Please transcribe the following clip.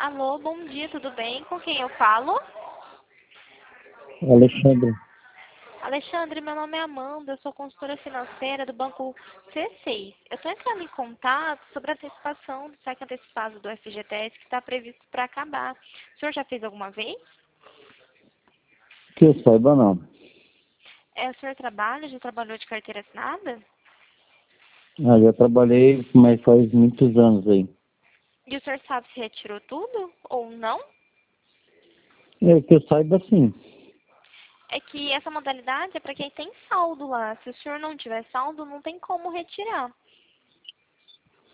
Alô, bom dia, tudo bem? Com quem eu falo? Alexandre, Alexandre, meu nome é Amanda, eu sou consultora financeira do banco C6. Eu estou entrando em contato sobre a antecipação do saque antecipado do FGTS que está previsto para acabar. O senhor já fez alguma vez? que eu saiba não. O senhor trabalha, já trabalhou de carteira assinada? Já trabalhei, mas faz muitos anos aí. E o senhor sabe se retirou tudo ou não? Que eu saiba sim. É que essa modalidade é para quem tem saldo lá. Se o senhor não tiver saldo, não tem como retirar.